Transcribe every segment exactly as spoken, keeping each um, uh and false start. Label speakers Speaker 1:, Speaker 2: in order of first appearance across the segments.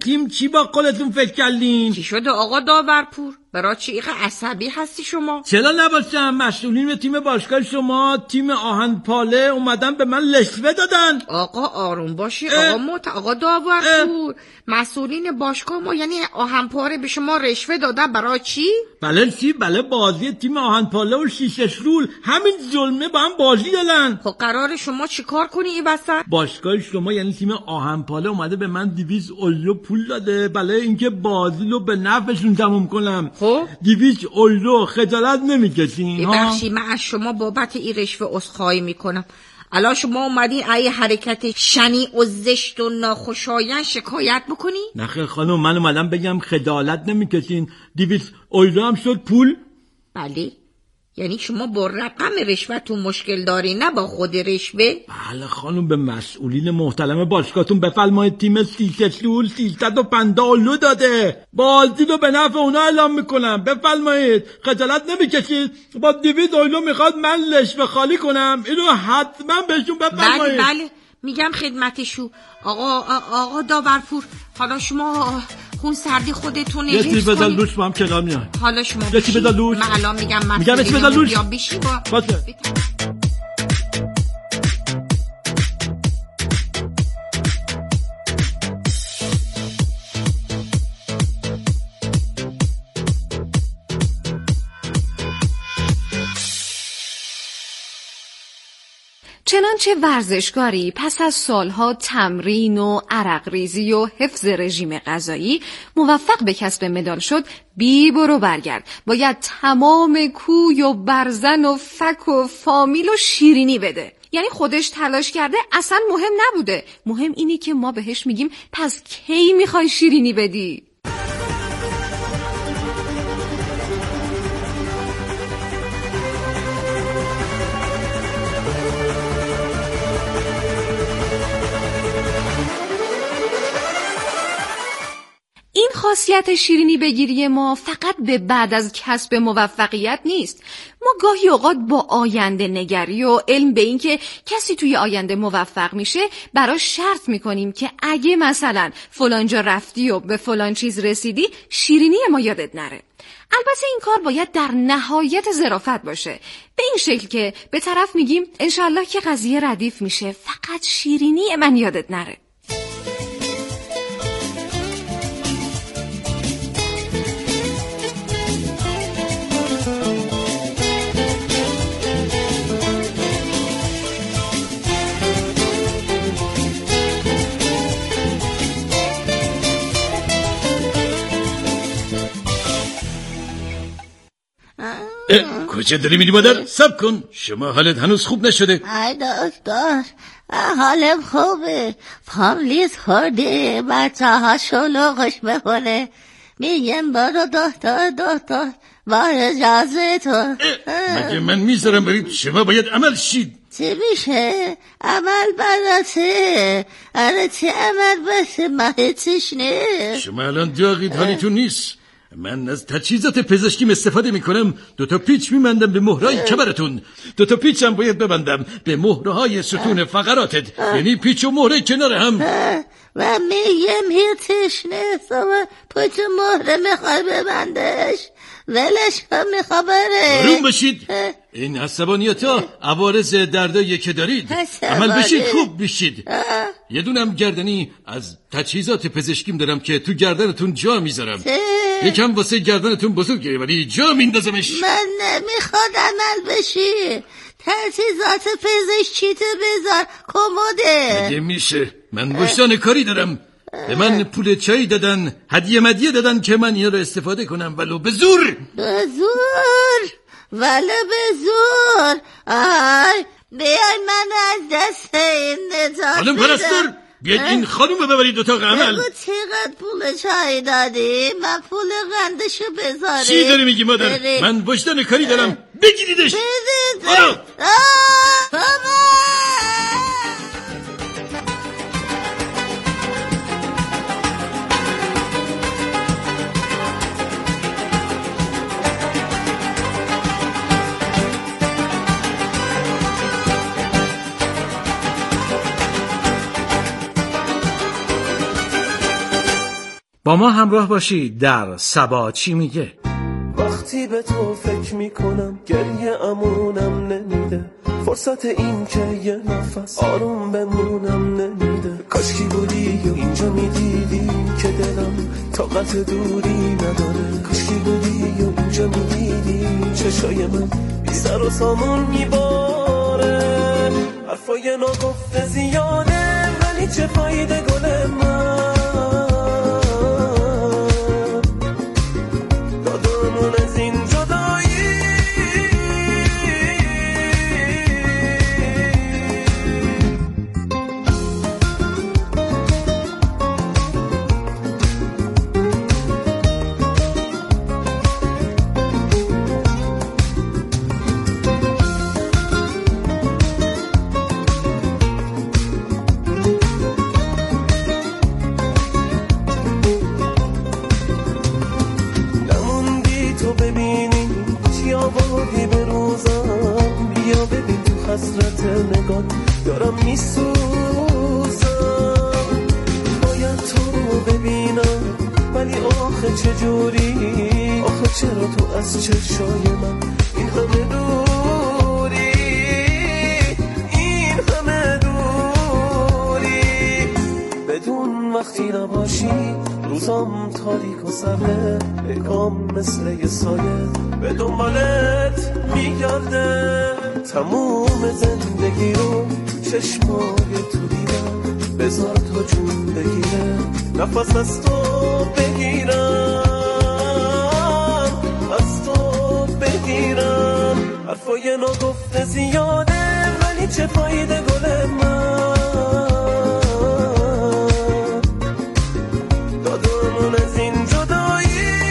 Speaker 1: تیم چی با قولتون فکر کردین؟
Speaker 2: چی شده آقا داورپور؟ برای چی اینقدر عصبی هستی شما؟
Speaker 1: چرا نباشم؟ مسئولین تیم باشگاه شما، تیم آهنپاله اومدن به من لشوه دادن.
Speaker 2: آقا آروم باشی آقا موت آقا داورپور. مسئولین باشگاه ما یعنی آهنپاله به شما رشوه دادن برای چی؟
Speaker 1: بله چی؟ بله بازی تیم آهنپاله و شیشش رول همین ظلمه با هم بازی دادن.
Speaker 2: خب قرار شما چیکار کنی این وسط؟
Speaker 1: باشگاه شما یعنی تیم آهنپاله اومده به من دویست اورو پول داده، بله اینکه بازی رو به نفعشون تموم کنم.
Speaker 2: خب
Speaker 1: دویست اورو خجالت نمیکشین ها؟
Speaker 2: ببخشید من از شما بابت این رشوه عذرخواهی میکنم. الان شما اومدین ای حرکت شنیع و زشت و ناخوشایند شکایت بکنی؟
Speaker 1: نه خیر خانم، من اومدم بگم خجالت نمیکشین. دویست اورو هم شد پول.
Speaker 2: بله یعنی شما با رقم رشوهتون مشکل داری نه با خود رشوه؟
Speaker 1: بله خانم، به مسئولین محترم باشگاهتون بفرمایید تیم سیصد رول سیصد و پنجاه اورو داده، بازی رو به نفع اونا اعلام میکنم. بفرمایید، خجالت نمیکشید؟ با دویست اورو میخواد من لشوه خالی کنم؟ اینو حتما بهشون بفرمایید.
Speaker 2: بله بله میگم خدمتشو. آقا آقا داورپور حالا شما خون سردی خودتون
Speaker 1: یه چیز بذار لوش با هم کنار میان.
Speaker 2: حالا شما
Speaker 1: یه چیز بذار لوش.
Speaker 2: من الان میگم من
Speaker 1: میگم یه چیز بذار لوش.
Speaker 2: یا بیشی با
Speaker 1: باشه.
Speaker 3: چنانچه ورزشکاری پس از سالها تمرین و عرق ریزی و حفظ رژیم غذایی موفق به کسب مدال شد، بی برو برگرد باید تمام کوی و برزن و فک و فامیل و شیرینی بده. یعنی خودش تلاش کرده اصلا مهم نبوده، مهم اینی که ما بهش میگیم پس کی میخوای شیرینی بدی؟ این خاصیت شیرینی بگیری ما فقط به بعد از کسب موفقیت نیست. ما گاهی اوقات با آینده نگری و علم به این که کسی توی آینده موفق میشه براش شرط میکنیم که اگه مثلا فلان جا رفتی و به فلان چیز رسیدی شیرینی ما یادت نره. البته این کار باید در نهایت ظرافت باشه، به این شکل که به طرف میگیم انشالله که قضیه ردیف میشه، فقط شیرینی من یادت نره.
Speaker 1: کجا داری میری مادر؟ صبر کن، شما حالت هنوز خوب نشده.
Speaker 4: ای دکتر حالم خوبه، پام لیز خورده، بچه ها شلوغش بخوره، میگم برو دکتر دکتر با اجازه تو.
Speaker 1: مگه من میذارم برید؟ شما باید عمل شید.
Speaker 4: چی میشه؟ عمل برته؟ اره چه عمل برته؟ من هیچیش نیست.
Speaker 1: شما الان داغید، حالیتون نیست. من از تجهیزات پزشکیم استفاده میکنم، دوتا پیچ میبندم به مهرهای کمرتون، دوتا پیچ هم باید ببندم به مهرهای ستون فقراتت، یعنی پیچ و مهره کنار هم.
Speaker 4: و میگم هیچیش نیست و پیچ و مهره میخوای ببندش، ولش کن میخوا بره.
Speaker 1: آروم باشید، این عصبانیت ها عوارض دردایی که دارید. عمل بشید، خوب بشید. یه دونم گردنی از تجهیزات پزشکیم دارم که تو گردنتون جا میذارم، یکم واسه گردنتون بزرگه ولی جا میندازمش.
Speaker 4: من نمیخواد عمل بشی، تجهیزات پزشکی تو بذار کموده.
Speaker 1: مگه میشه؟ من وجدان کاری دارم. به من پول چای دادن، هدیه مدیه دادن که من اینا رو استفاده کنم، ولو به زور.
Speaker 4: به زور؟ ولو به زور؟ آی بیای من از دست این نجات
Speaker 1: خانم پرستار، بیاید این خانوم رو ببرید اتاق عمل.
Speaker 4: بگو چقدر پول چای دادی؟ من پول قندشو بذاری.
Speaker 1: چی داری میگی مادر؟ بری. من وجدان کاری دارم، بگیریدش.
Speaker 4: بگیریدش.
Speaker 1: با ما همراه باشید در سبا چی میگه.
Speaker 5: وقتی به تو فکر میکنم گریه امونم نمیده، فرصت این که یه نفس آروم بمونم نمیده. کاشکی بودی و اینجا میدیدی که دلم طاقت دوری نداره. کاشکی بودی و اینجا میدیدی چشای من بی سر و سامون میباره. حرفای ناگفته زیاده ولی چه فایده گل من، دادمون از این جدایی. حسرت نگاه دارم میسوزم، باید تو رو ببینم ولی آخه چجوری؟ آخه چرا تو از چشای من این همه دوری، این همه دوری؟ بدون وقتی نباشی روزام تاریک و سرده، نگام مثل یه سایه به دنبالت میگرده. تموم زندگی رو تو چشمای تو دیدم، بذار تا جون بگیره نفس از تو بگیرم، از تو بگیرم. حرفای ناگفته زیاده ولی چه فایده گل من، دادمون از این جدایی.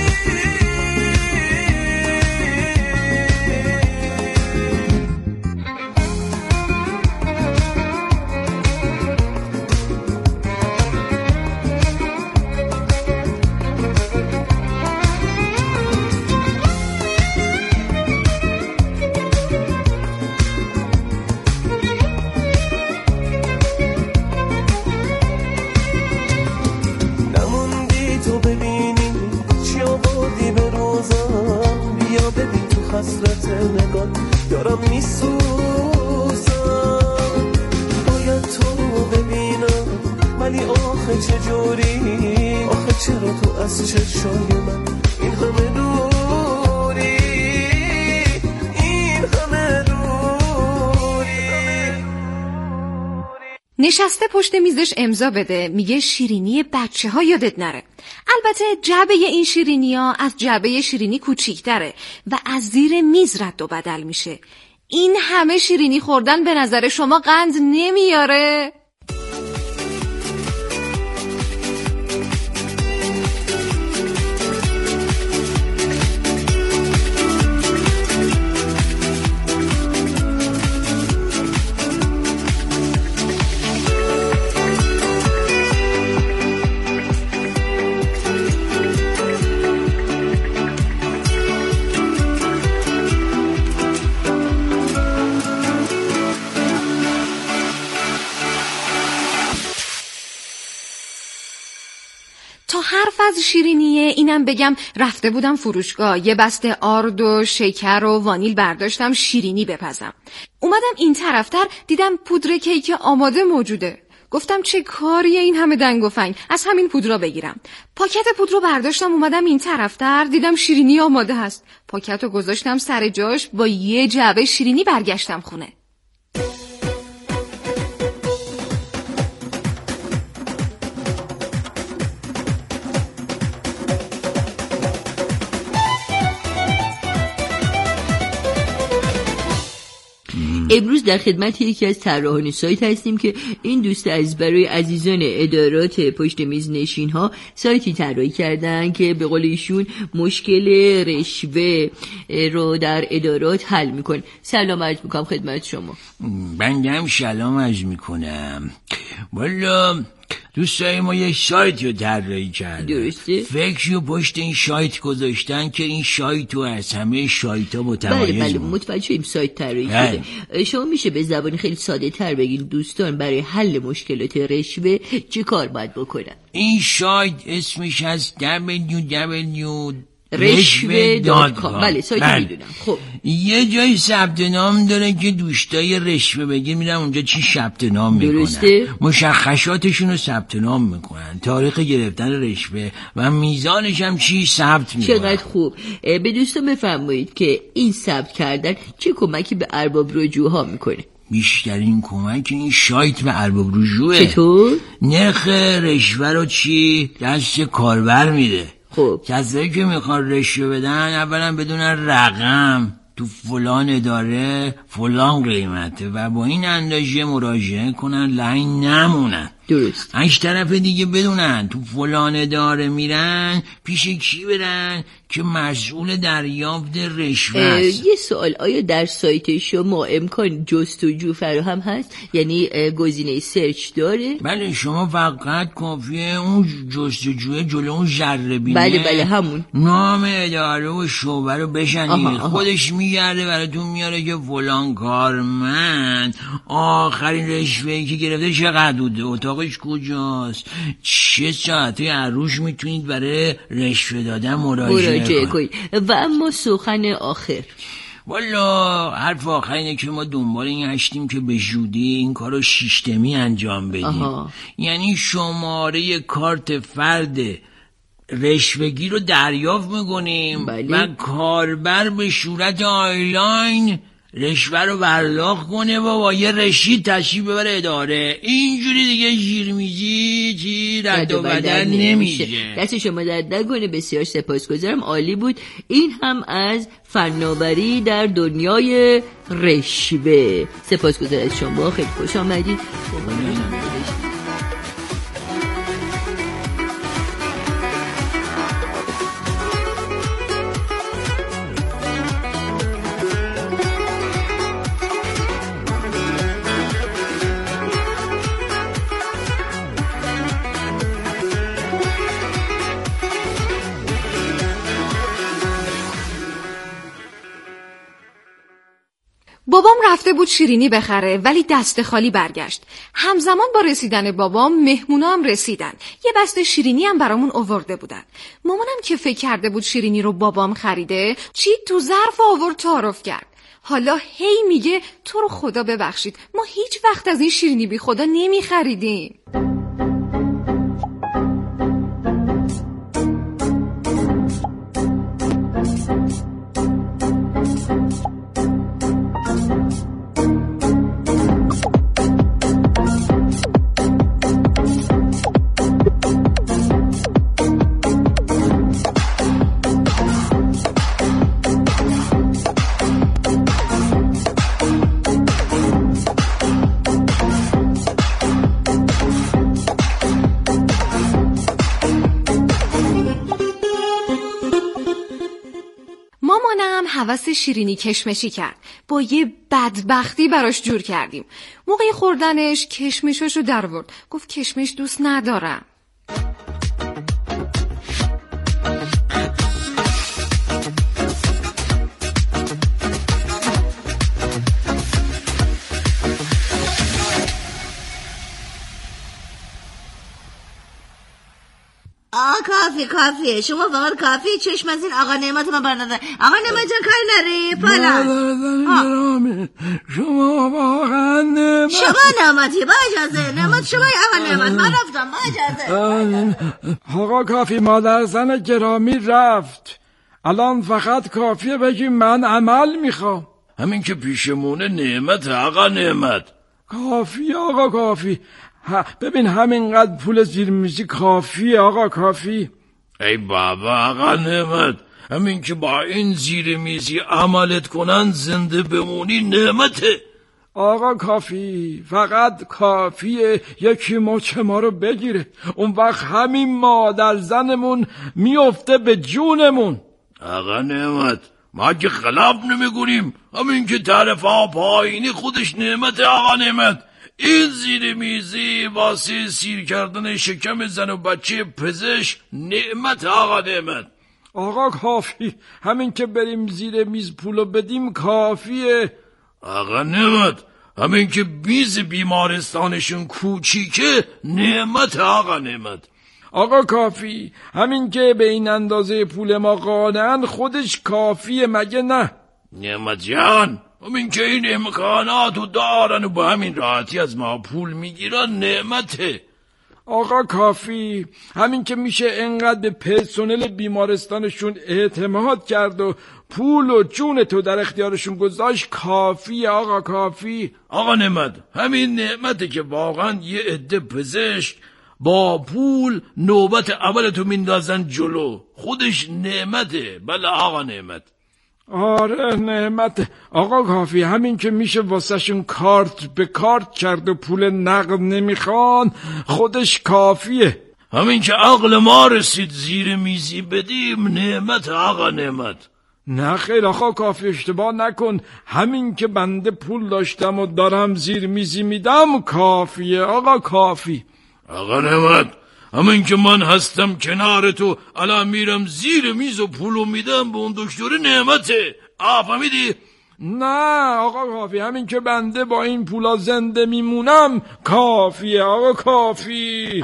Speaker 5: حسرت نگاه دارم میسوزم، باید تو رو ببینم ولی آخه چجوری؟ آخه چرا تو از چشای من این همه دوری، این همه دوری؟
Speaker 3: نشسته پشت میزش امضا بده، میگه شیرینی بچه ها یادت نره. البته جعبه این شیرینی ها از جعبه شیرینی کوچیک‌تره و از زیر میز رد و بدل میشه. این همه شیرینی خوردن به نظر شما قند نمیاره؟ تا حرف از شیرینیه اینم بگم رفته بودم فروشگاه، یه بسته آرد و شکر و وانیل برداشتم شیرینی بپزم. اومدم این طرفتر دیدم پودر کیک آماده موجوده. گفتم چه کاریه این همه دنگ و فنگ، از همین پودرا بگیرم. پاکت پودر برداشتم اومدم این طرفتر دیدم شیرینی آماده هست. پاکتو گذاشتم سر جاش، با یه جعبه شیرینی برگشتم خونه.
Speaker 4: امروز در خدمت یکی از طراحان سایت هستیم که این دوست از برای عزیزان ادارات پشت میز نشین ها سایتی طراحی کردن که به قول ایشون مشکل رشوه رو در ادارات حل میکنه. سلام عرض میکنم خدمت شما.
Speaker 6: بندم سلام عرض میکنم. والا
Speaker 1: دوستای ما یه سایت رو طراحی کردن.
Speaker 2: درسته؟
Speaker 1: فکر رو پشت این سایت گذاشتن که این سایت رو از همه سایت ها متمایز
Speaker 2: بله بله
Speaker 1: بود.
Speaker 2: متوجه این سایت طراحی شده. شما میشه به زبان خیلی ساده تر بگین دوستان برای حل مشکلات رشوه چی کار باید بکنن؟
Speaker 1: این سایت اسمش از دبلیو دبلیو
Speaker 2: رشوه دات کام. بله سایت
Speaker 1: بله.
Speaker 2: میدونم. خب
Speaker 1: یه جای ثبت نام داره که دوستای رشوه بگیر میرن اونجا چی ثبت نام میکنن،
Speaker 2: درسته؟
Speaker 1: مشخصاتشون رو ثبت نام میکنن، تاریخ گرفتن رشوه و میزانش هم چی ثبت میکنن.
Speaker 2: چقدر خوب. به دوستان بفرمایید که این ثبت کردن چه کمکی به ارباب رجوع‌ها میکنه؟
Speaker 1: بیشترین کمک این سایت به ارباب رجوعه.
Speaker 2: چطور؟
Speaker 1: نرخ رشوه رو چی دست کاربر میده.
Speaker 2: خب
Speaker 1: کسایی که میخوان رشوه بدن اولا بدونن رقم تو فلان اداره فلان قیمته و با این اندازه مراجعه کنن لاین نمونن.
Speaker 2: درست.
Speaker 1: هشت طرف دیگه بدونن تو فلان اداره میرن پیش کی برن که مسئول دریافت رشوه است.
Speaker 2: یه سوال، آیا در سایت شما امکان جستجو فراهم هست؟ یعنی گزینه سرچ داره؟
Speaker 1: بله شما فقط کافیه اون جستجوی جلو اون ذره بینه
Speaker 2: بله بله همون
Speaker 1: نام اداره و شعبه رو بشنید، خودش میگرده براتون میاره که فلان کارمند آخرین رشوه‌ای که گرفته چقدر بوده، اتاقش کجاست، چه ساعتی هر روز میتونید برای رشوه دادن مراجعه کنید.
Speaker 2: و اما سخن آخر،
Speaker 1: والا حرف آخر اینه که ما دنبال این هستیم که به زودی این کار رو سیستمی انجام بدیم. آها. یعنی شماره کارت فرد رشوه‌گیر رو دریافت میکنیم و کاربر به صورت آنلاین رشوه رو پرداخت کنه و با یه رشید تشریف ببره اداره. اینجوری دیگه ژیرمیزی چی رد و بدل نمیشه.
Speaker 2: دست شما درد نکنه، بسیار سپاسگزارم، عالی بود. این هم از فناوری در دنیای رشوه. سپاسگزارم از شما، خیلی خوش آمدید.
Speaker 3: بابام رفته بود شیرینی بخره ولی دست خالی برگشت. همزمان با رسیدن بابام مهمونا هم رسیدن. یه بسته شیرینی هم برامون آورده بودن. مامانم که فکر کرده بود شیرینی رو بابام خریده چی تو ظرف آورد تعارف کرد. حالا هی میگه تو رو خدا ببخشید ما هیچ وقت از این شیرینی بی خدا نمی خریدیم. حواس شیرینی کشمشی کرد. با یه بدبختی براش جور کردیم. موقع خوردنش کشمشاشو در آورد. گفت کشمش دوست ندارم.
Speaker 4: آه کافی کافی شما فقط کافی چشم از این آقا نعمت من برندن. آقا نعمت جان کاری نری
Speaker 1: پالا شما واقعا نعمت
Speaker 4: شما نعمتی با اجازه نعمت شما آقا نعمت من رفتم با اجازه.
Speaker 1: آقا کافی مادر زن گرامی رفت، الان فقط کافیه بگیم من عمل میخوام. همین که پیشمونه نعمت آقا نعمت. کافی آقا کافی، ببین همینقدر پول زیرمیزی کافیه آقا کافی. ای بابا آقا نعمت، همین که با این زیرمیزی عملت کنن زنده بمونی نعمته. آقا کافی فقط کافیه یکی مچ ما رو بگیره، اون وقت همین مادر زنمون میفته به جونمون. آقا نعمت ما که خلاف نمیگونیم، همین که طرف ها پایینی خودش نعمت. آقا نعمت این زیر میزی واسه سیر کردن شکم زن و بچه پزشک نعمت آقا نعمت.
Speaker 6: آقا کافی، همین که بریم زیر میز پولو بدیم کافیه.
Speaker 1: آقا نعمت، همین که میز بیمارستانشون کوچیکه نعمت آقا نعمت.
Speaker 6: آقا کافی، همین که به این اندازه پول ما قانعن خودش کافیه مگه نه؟
Speaker 1: نعمت جان، همین که این امکاناتو دارن و با همین راحتی از ما پول میگیرن نعمته.
Speaker 6: آقا کافی، همین که میشه انقدر به پرسنل بیمارستانشون اعتماد کرد و پول و جون تو در اختیارشون گذاشت کافی. آقا کافی.
Speaker 1: آقا نعمت، همین نعمته که واقعا یه عده پزشک با پول نوبت اولتو میندازن جلو، خودش نعمته. بله آقا نعمت.
Speaker 6: آره نعمت. آقا کافی، همین که میشه واسه شون کارت به کارت کرد و پول نقد نمیخوان خودش کافیه.
Speaker 1: همین که عقل ما رسید زیر میزی بدیم نعمت آقا نعمت.
Speaker 6: نه خیر آقا کافی، اشتباه نکن، همین که بنده پول داشتم و دارم زیر میزی میدم کافیه. آقا کافی.
Speaker 1: آقا نعمت، همین که من هستم کنار تو الان میرم زیر میز و پولو میدم به اون دکتر نعمته. آ فهمیدی؟
Speaker 6: نه آقا کافی، همین که بنده با این پولا زنده میمونم کافیه. آقا کافی.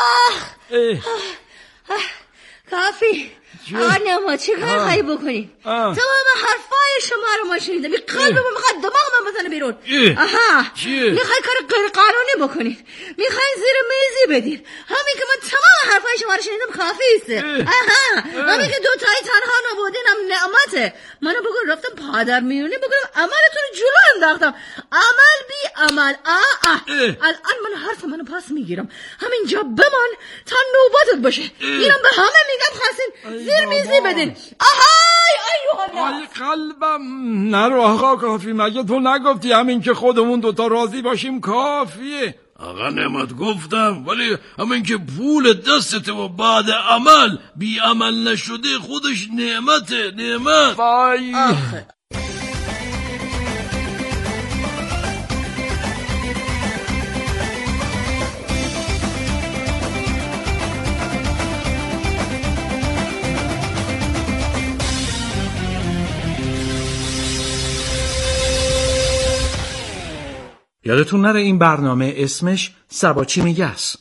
Speaker 2: آه اه. آه. کافی. آقا نعمت چه کار خواهی بکنی؟ تمام حرفای شما رو ما شنیدم، این قلبمو میخواد دماغم بزنه بیرون. آها میخوای کار غیر قانونی بکنید، میخوای زیر میزی بدین. همین که من تمام حرفای شما رو شنیدم کافی است. آها همین که دوتایی تنها نبودینم نعمته. منو بگو رفتم پادر میونی بگم عملتون رو جلو انداختم، عمل بی عمل. آه آه الان من حرف منو پاس میگیرم، همینجا بمان تا نوبتت باشه. اینم به همه میگم خواستین زیر میزی بدین. آهای ایوه
Speaker 6: آی قلبم. نرو آقا کافی، مگه تو نگفتی همین که خودمون دوتا راضی باشیم کافیه؟
Speaker 1: آقا نعمت گفتم، ولی همین که پول دستته و بعد عمل بی عمل نشده خودش نعمته. نعمت.
Speaker 6: وای
Speaker 7: یادتون نره این برنامه اسمش سبا چی میگه است.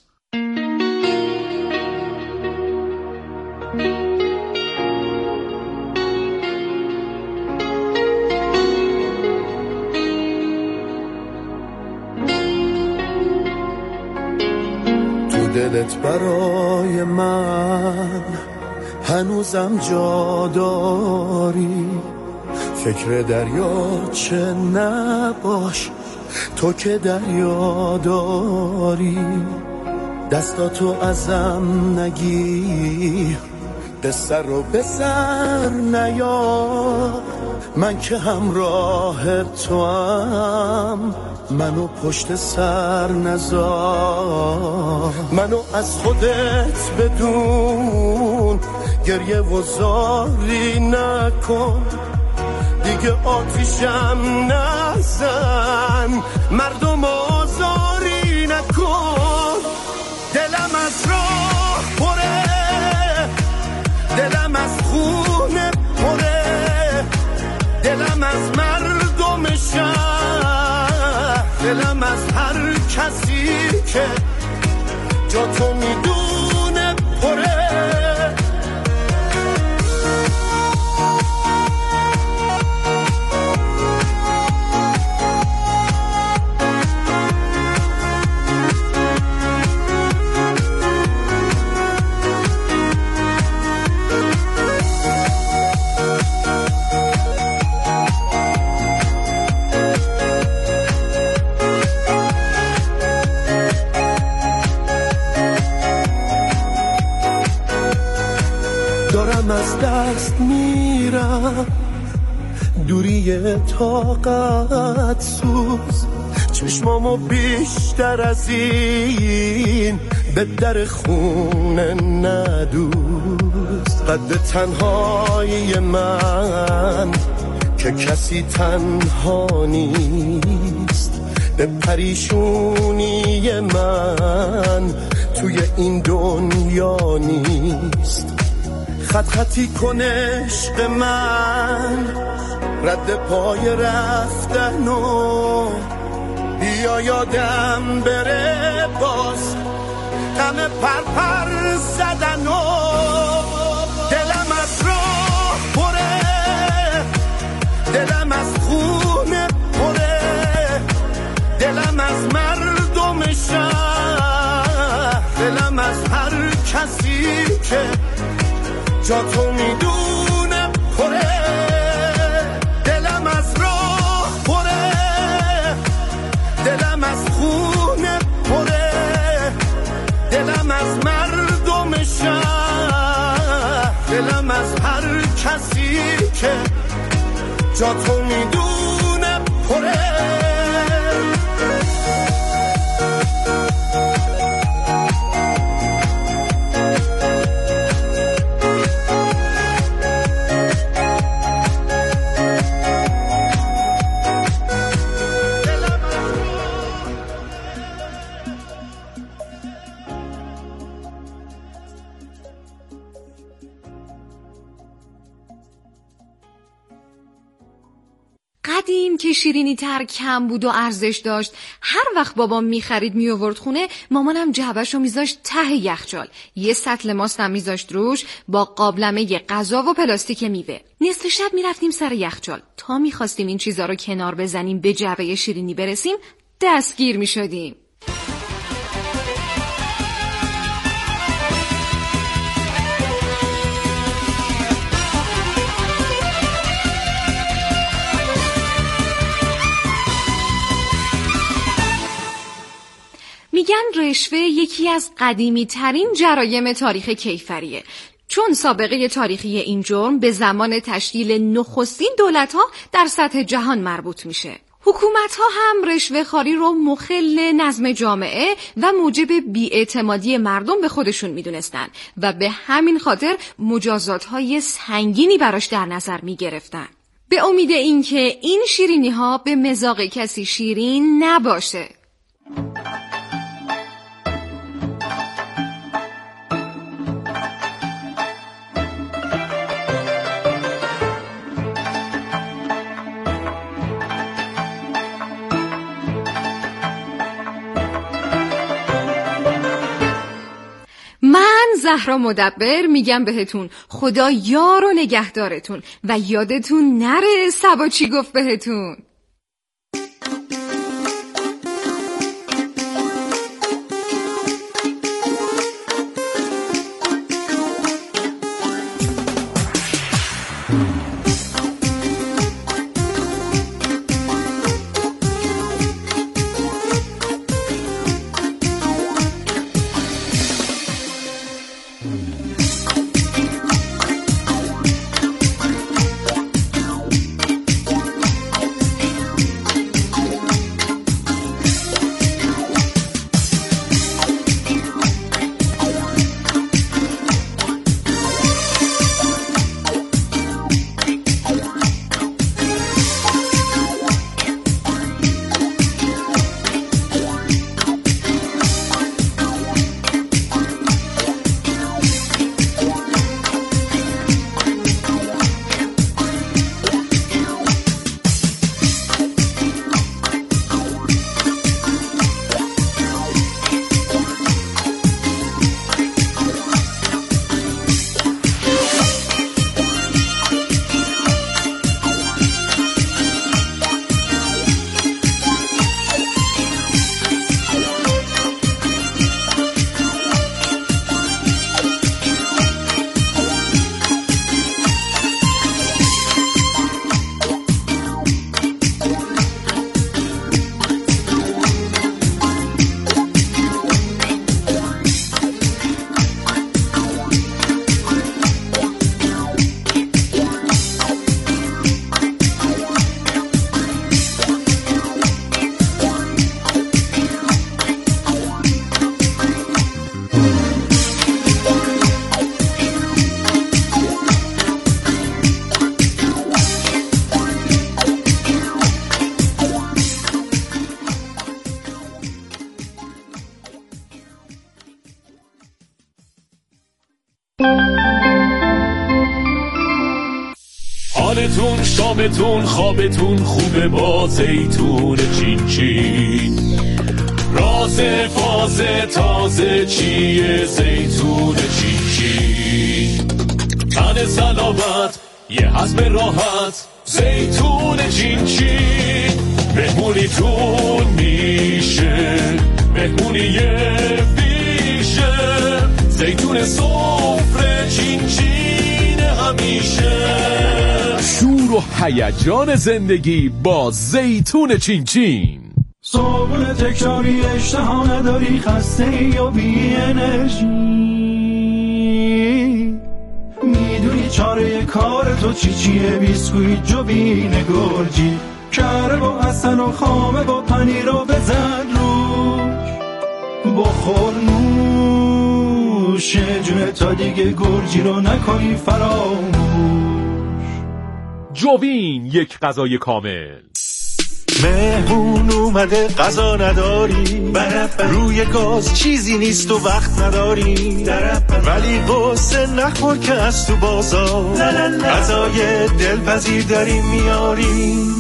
Speaker 5: تو دلت برای من هنوزم جا داری، فکر دریا چه نباش تو که دریا داری. دستاتو ازم نگیر، قصه رو به سر نیار، من که همراه تو هم منو پشت سر نذار. منو از خودت بدون، گریه و زاری نکن، دیگه آتیشم نزن، مردم آزاری نکن. دلم از راه پره، دلم از خونه پره، دلم از مردم شهر، دلم از هر کسی که جا تو میدونه پره. از دست میرم، دوری طاقت سوز، چشمامو بیشتر از این به در خونه ندوز. قد تنهایی من که کسی تنها نیست، به پریشونی من توی این دنیا نیست. خط خطی کن عشق من، رد پای رفتن و بیا یادم بره باز غم پر پر زدن و دلم از راه پره، دلم از خونه پره، دلم از مردم شهر، دلم از هر کسی که جا تو میدونه پره، دلم از راه پره، دلم از خونه پره، دلم از مردم شهر، دلم از هر کسی که جا تو میدونه پره.
Speaker 3: قدیم که شیرینی تر کم بود و ارزش داشت، هر وقت بابام میخرید میآورد خونه، مامانم جعبه‌شو میذاشت ته یخچال، یه سطل ماستم میذاشت روش با قابلمه غذا و پلاستیک میوه. نصف شب میرفتیم سر یخچال، تا میخواستیم این چیزا رو کنار بزنیم به جعبه شیرینی برسیم دستگیر میشدیم. میگن رشوه یکی از قدیمی ترین جرایم تاریخ کیفریه، چون سابقه تاریخی این جرم به زمان تشکیل نخستین دولت‌ها در سطح جهان مربوط میشه. حکومت‌ها هم رشوه خواری رو مخل نظم جامعه و موجب بی‌اعتمادی مردم به خودشون میدونستن و به همین خاطر مجازات‌های سنگینی براش در نظر میگرفتن، به امید اینکه این شیرینی‌ها به مذاق کسی شیرین نباشه. من زهرا مدبر میگم بهتون خدا یار و نگهدارتون و یادتون نره سبا چی گفت بهتون.
Speaker 5: حالتون شامتون خوابتون خوبه با زیتون چین چین. راز فاز تازه چیه زیتون چین چین. تن سلامت یه هضم راحت زیتون چین چین. مهمونیتون میشه مهمونی بیشه. زیتون سفره چین چین همیشه.
Speaker 8: شور و هیجان زندگی با زیتون چین چین.
Speaker 9: صبحونه تکراری اشتها نداری خسته یا بی انرژی. میدونی چاره کار تو چی چیه؟ بیسکویت جوین گرجی کره با حسن و خامه با پنیر رو بزن روش. بخور نوش جونه تا دیگه گرجی رو نکنی فراموش.
Speaker 8: جوین یک غذای کامل.
Speaker 10: مهمون اومده غذا نداری، روی گاز چیزی نیست و وقت نداری، ولی قصه نخور که از تو بازار غذای دلپذیر داریم میاریم.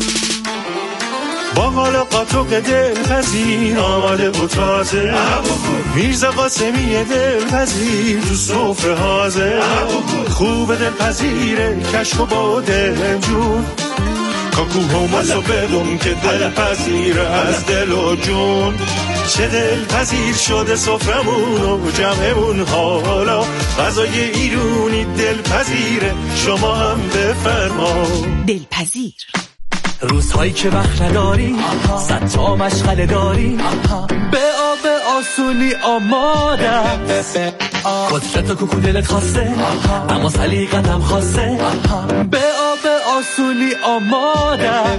Speaker 10: با حال قاطق دلپذیر آماده و تازه. میرزا قاسمی دلپذیر تو سفره حاضر. خوب دلپذیره کشک و با دلجون. کاکو هماسو بدون که دلپذیره از دل و جون. چه دلپذیر شده سفرمون و جمعمون حالا. غذای ایرونی دلپذیره شما هم بفرما.
Speaker 11: دلپذیر روزهایی که وقت نداری صد تا مشغله داری. به آب آسونی آمادم. قدرت و کوکو دلت خواسته اما سلیقت هم خواسته. به آب آسونی آمادم.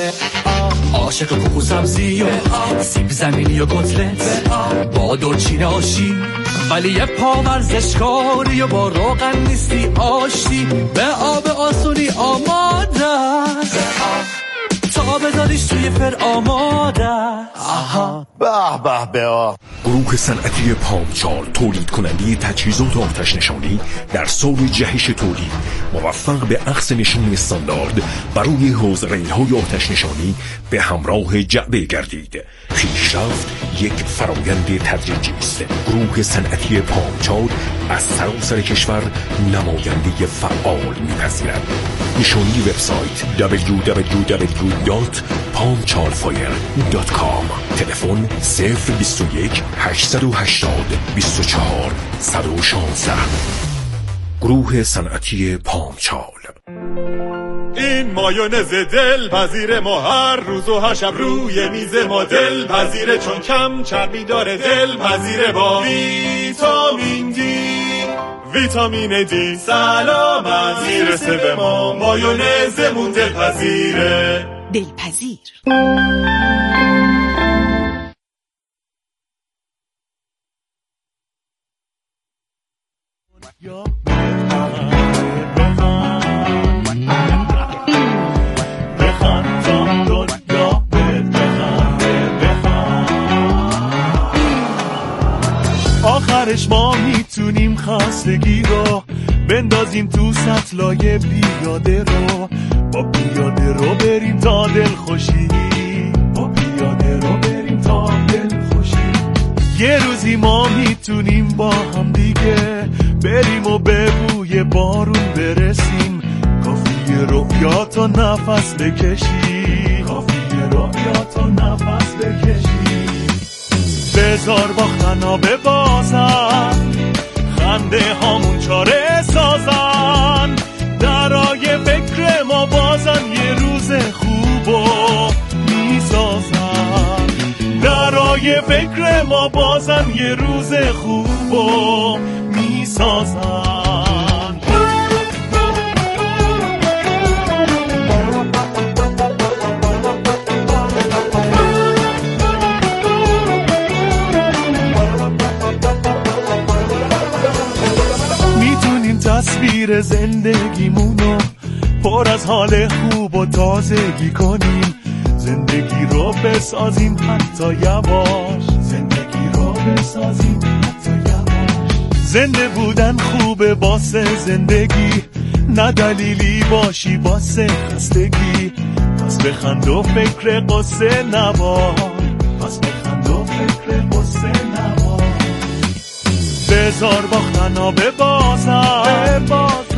Speaker 11: عاشق کوکو سبزی و سیب زمینی و کتلت با دورچین آشی. ولی یه پا ورزشکاری و با روغن نیستی آشتی. به آب آسونی آمادم. تا بذاریش توی فر آماده.
Speaker 10: آها به به به.
Speaker 8: گروه صنعتی پامچال تولید کننده تجهیزات آتش نشانی در سال جهش تولید موفق به اخذ نشان استاندارد برای حوض ریل‌های آتش نشانی به همراه جعبه گردید. پیشرفت یک فرایند تدریجی است. گروه صنعتی پامچال از سراسر کشور نماینده فعال می‌پذیرد. نشانی وبسایت دبلیو دبلیو دبلیو دات پامچالفایر دات کام. تلفن صفر بیست و یک هشتصد و هشتاد بیست و چهار صد و شانزده. گروه صنعتی پامچال.
Speaker 12: این مایونز دلپذیر ما هر روز و هر شب روی میز ما دلپذیره. چون کم چربی داره دلپذیره. با ویتامین دی ویتامین دی سلامت میرسه به ما. مایونزمون دلپذیره.
Speaker 11: دلپذیر.
Speaker 10: آخرش ما میتونیم خستگی رو بندازیم تو سطلای پیاده رو. با پیاده رو بریم تا دل خوشی. با پیاده رو بریم تا دل خوشی. یه روزی ما میتونیم با هم دیگه بریم و به بوی بارون برسیم. کافیه رویا تا نفس بکشی. کافیه رویا تا نفس بکشی. بذار باختنا ببازن خنده هامون چاره سازن. درای فکر ما بازن یه روز خوبو میسازن. درای فکر ما بازن یه روز خوبو میسازن. تصویر زندگیمونو پر از حال خوب و تازگی کنیم. زندگی رو بسازیم حتی یواش. زندگی رو بسازیم حتی یواش. زنده بودن خوبه واسه زندگی. نه دلیلی باشی واسه خستگی، پس بخند و فکر قصه نباش، پس بخند و فکر قصه نباش. بذار باختنا به بازم